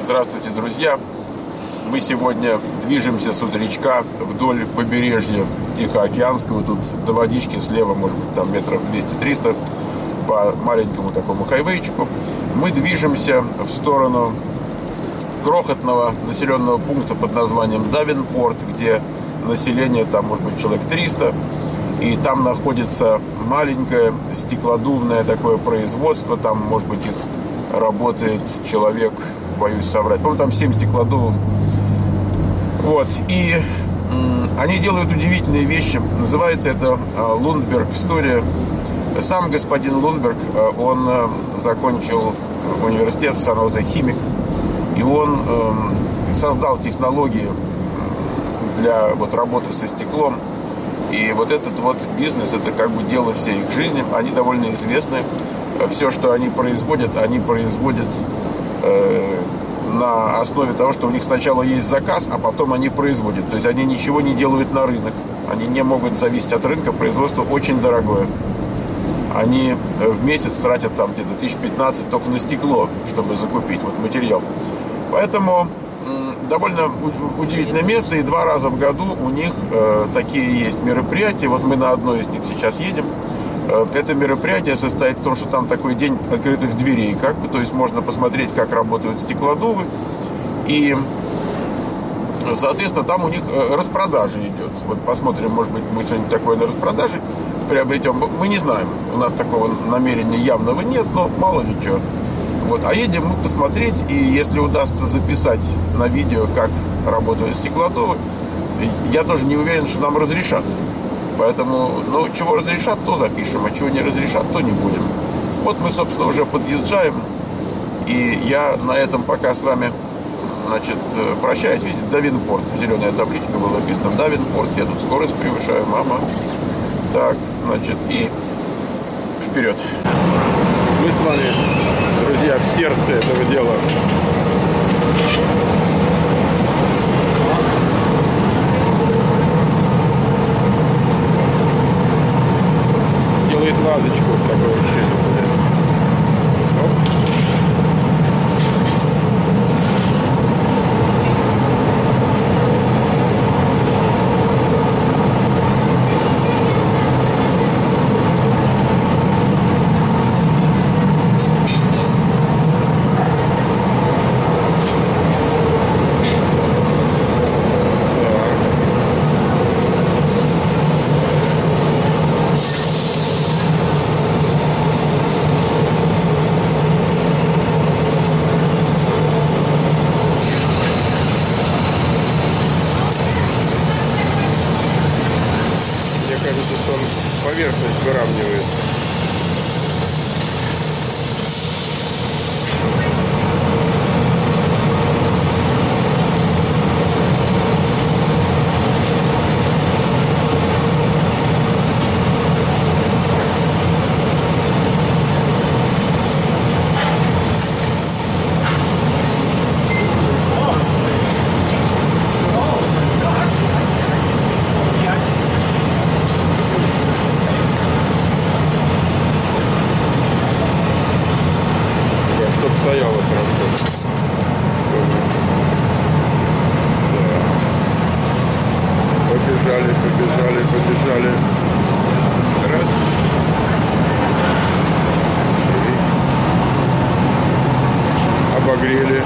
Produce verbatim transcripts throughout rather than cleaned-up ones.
Здравствуйте, друзья! Мы сегодня движемся с утречка вдоль побережья Тихоокеанского. Тут до водички слева, может быть, там метров двести-триста по маленькому такому хайвейчику. Мы движемся в сторону крохотного населенного пункта под названием Давенпорт, где население, там может быть человек триста. И там находится маленькое стеклодувное такое производство. Там, может быть, их работает человек, боюсь соврать, по-моему, там семь стеклодувов. Вот. И м, они делают удивительные вещи. Называется это Лундберг история. Сам господин Лундберг, он закончил университет в Сан-Хозе, химик. И он э, создал технологии для вот, работы со стеклом. И вот этот вот бизнес, это как бы дело всей их жизни. Они довольно известны. Все, что они производят, они производят э, на основе того, что у них сначала есть заказ, а потом они производят. То есть они ничего не делают на рынок. Они не могут зависеть от рынка. Производство очень дорогое. Они в месяц тратят там где-то тысяч пятнадцать только на стекло, чтобы закупить вот материал. Поэтому довольно удивительное место, и два раза в году у них э, такие есть мероприятия. Вот мы на одно из них сейчас едем. Э, это мероприятие состоит в том, что там такой день открытых дверей, как бы, то есть можно посмотреть, как работают стеклодувы, и, соответственно, там у них распродажа идет. Вот посмотрим, может быть, мы что-нибудь такое на распродаже приобретем. Мы не знаем, у нас такого намерения явного нет, но мало ли что. Вот. А едем мы посмотреть, и если удастся записать на видео, как работают стеклодувы, я тоже не уверен, что нам разрешат. Поэтому, ну, чего разрешат, то запишем, а чего не разрешат, то не будем. Вот мы, собственно, уже подъезжаем, и я на этом пока с вами, значит, прощаюсь. Видите, Давенпорт, зеленая табличка была написана Давенпорт. Я тут скорость превышаю, мама. Так, значит, и вперед. Мы с вами, друзья, в сердце этого дела. Делает лазочку, такое ощущение. Оп. Кажется, что он поверхность выравнивает. Стояла хорошо. Побежали, побежали, побежали. Раз. Обогрели.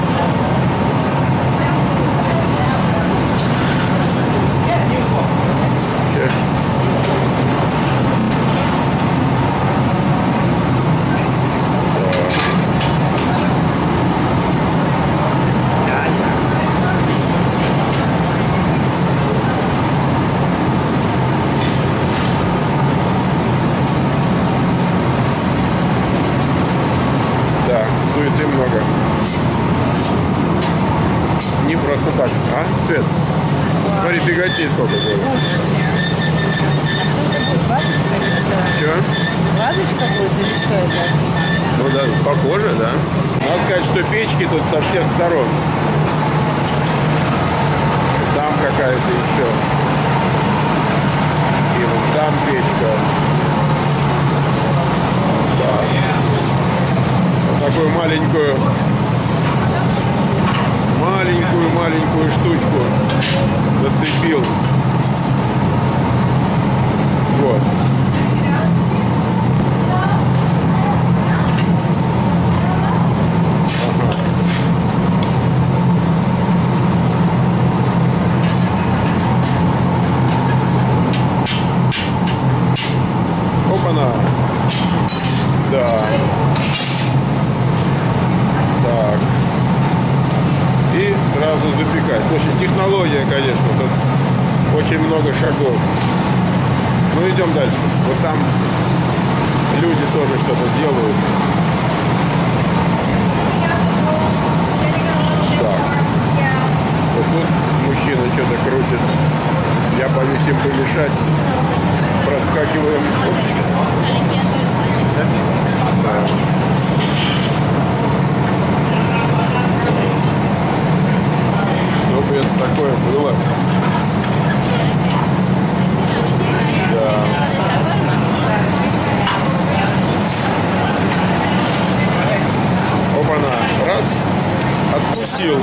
Суеты много. Не просто так. А, Свет? Смотри, беготей сколько было. Че? Вазочка будет или что это? Ну да, похоже, да. Надо сказать, что печки тут со всех сторон. Там какая-то еще. И вот там печка. Да. Вот такую маленькую маленькую штучку зацепил. Вот. Опа-на. Да. Так. И сразу запекать. В общем, технология, конечно, тут очень много шагов. Ну, идем дальше. Вот там люди тоже что-то делают. Так. Вот тут мужчина что-то крутит. Я боюсь им помешать. Проскакиваем. Да. Чтобы это такое было. Да. Опа-на. Раз. Отпустил.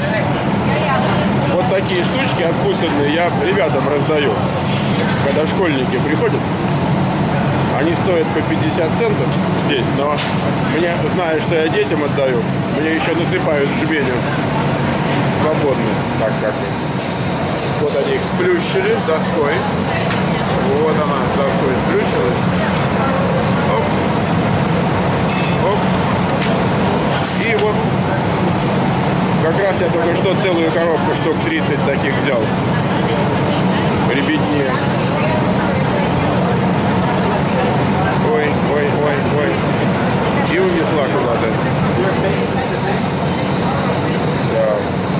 Вот такие штучки откусанные я ребятам раздаю. Когда школьники приходят, они стоят по пятьдесят центов здесь, но мне, зная, что я детям отдаю, мне еще насыпают жбеню свободно. Так как вот они их сплющили доской. Вот она доской сплющилась. Оп. Оп. И вот как раз я только что целую коробку штук тридцать таких взял. Ребятне. Ой, ой, ой, ой. И унесла куда-то. Да.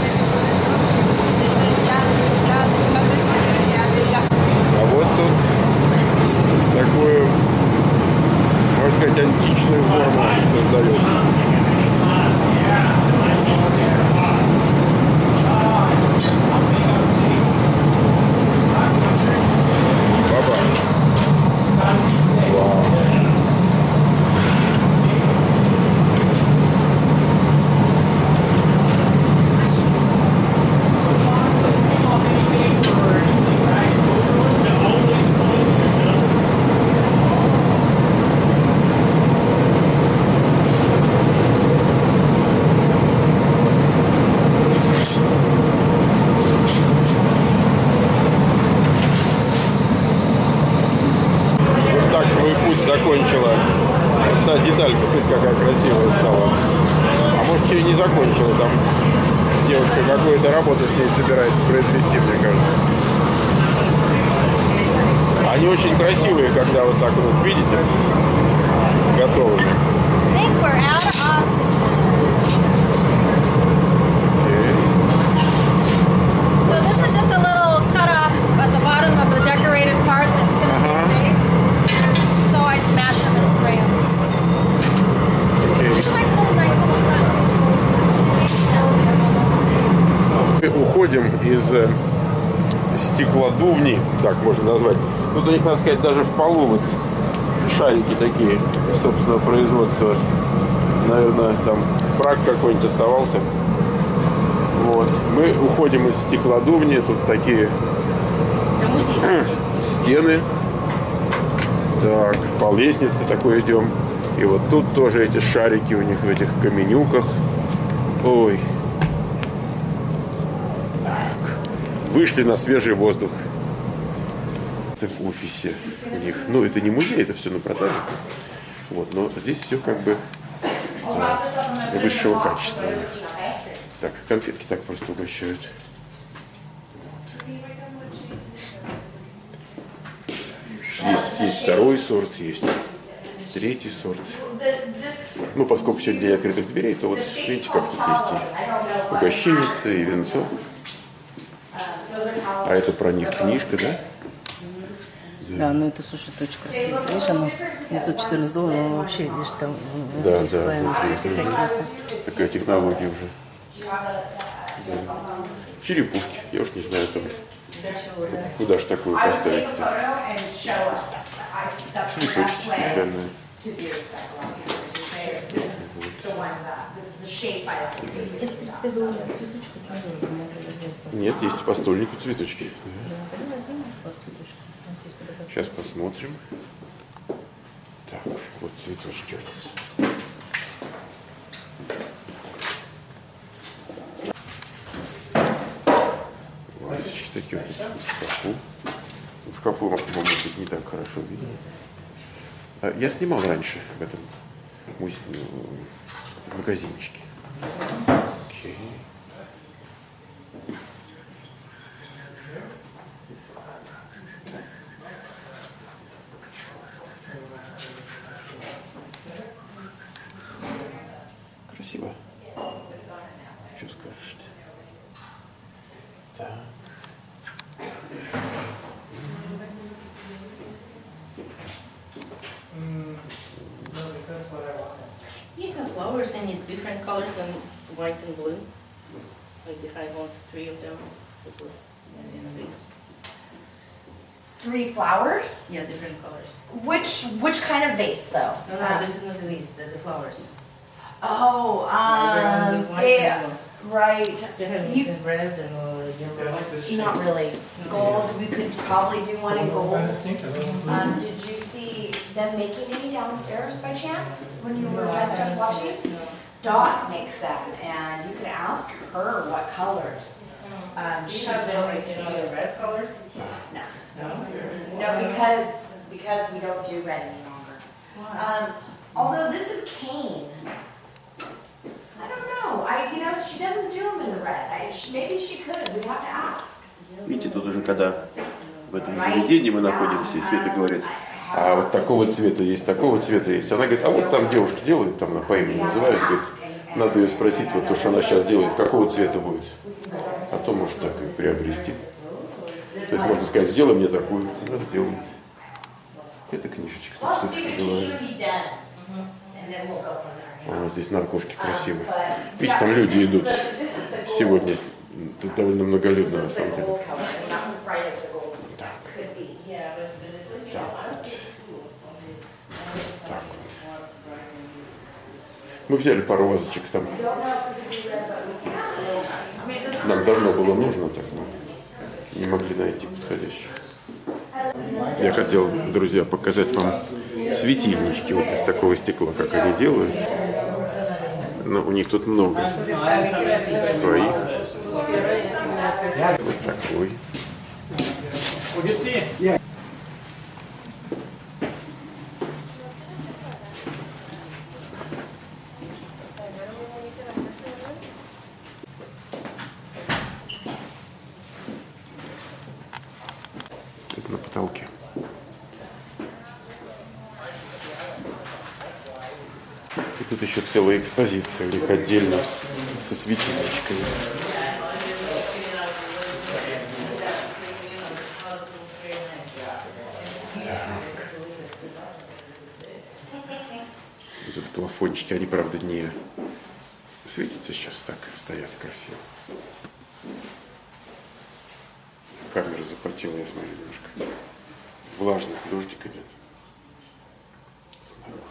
А вот тут такую, можно сказать, античную форму создает. Закончила. Вот та деталька, тут какая красивая стала. А может, еще и не закончила. Там девушка какую-то работу с ней собирается произвести, мне кажется. Они очень красивые, когда вот так вот, видите, готовы. So this is just a little cut off at the bottom of the decorated part that's going to uh-huh. be a base. So I smash them and spray them. Okay. It's like little nice little Уходим из стеклодувни, так можно назвать. Тут у них, надо сказать, даже в полу вот шарики такие собственного производства. Наверное, там брак какой-нибудь оставался. Вот. Мы уходим из стеклодувни. Тут такие стены. Так, по лестнице такой идем. И вот тут тоже эти шарики у них в этих каменюках. Ой. Так. Вышли на свежий воздух. Это в офисе у них. Ну, это не музей, это все на продаже. Вот, но здесь все как бы да, высшего качества. Так, конфетки так просто угощают. Есть, есть второй сорт, есть третий сорт. Ну, поскольку сегодня день открытых дверей, то вот видите, как тут есть и угощенница, и венцо. А это про них книжка, да? Да, ну это, слушай, это очень красиво. Видишь, оно девятьсот четырнадцать долларов, оно вообще, видишь, там да, да, какие-то. Такая технология уже. Да. Черепушки, я уж не знаю, там, куда ж такую поставить-то. Цветочки стеклянные. Вот. like that. This is the shape I like. Кстати, тридцать пять долларов за цветочку тоже дорого, надо взять. Нет, есть по стольнику цветочки. Да, тогда возьмем наш под цветочки. У нас есть куда поставить. Сейчас посмотрим. Так, вот цветочки у нас. Вазочки такие вот в шкафу. В шкафу, может быть, не так хорошо видно. Я снимал раньше в этом магазинчике. Окей. Красиво. Что скажешь? Так. You have flowers in it, different colors than white and blue. Like if I want three of them, to put in a vase. Three flowers? Yeah, different colors. Which which kind of vase though? No, no, this is not the vase, the, the flowers. Oh, They're only um, white yeah, and right. They have You- it in red and uh, yellow. Not really. Gold, we could probably do one in gold. Um, Um, did you see them making any downstairs by chance when you were downstairs watching? Dot makes them, and you can ask her what colors. Um, she's willing to do. red colors? No, No? no, because because we don't do red any longer. Um, although this is cane. I don't know. I, you know, she doesn't do them in the red. I, she, maybe she could. We'd have to ask. Видите, тут уже когда в этом заведении мы находимся, и Света говорит, а вот такого цвета есть, такого цвета есть. Она говорит, а вот там девушка делает, там она по имени называет, говорит, надо ее спросить, вот то, что она сейчас делает, какого цвета будет. А то может так и приобрести. То есть можно сказать, сделай мне такую, она сделает. Это книжечка. Well, Тут see, все we can even be done, and then we'll go from there. У нас здесь на окошке красиво. But, Видите, yeah, там люди this is идут the- this is the gold. сегодня. Тут довольно многолюдно This на is the самом деле. gold color, and that's as bright as the gold could be. Yeah, but but it's Так. Мы взяли пару вазочек там. Don't know if we can do red, but we can. I mean, it doesn't Нам давно было нужно, так мы не могли найти подходящих. Я хотел, друзья, показать вам светильнички вот из такого стекла, как они делают. Но у них тут много своих. Вот такой. Это на потолке. И тут еще целая экспозиция у них отдельно со светильничками. Вот тут плафончики, они, правда, не светятся сейчас, так стоят красиво. Камера запотела, я смотрю, немножко влажно, дождика нет. Снаружи.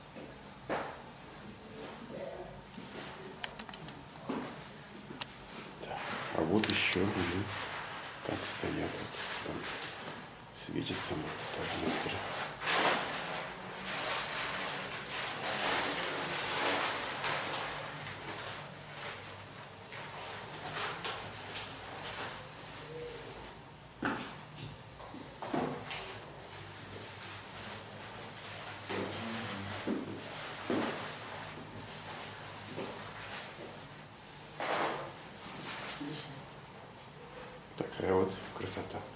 Так, а вот еще они так стоят, вот там светится, может, тоже некоторые. Такая вот красота.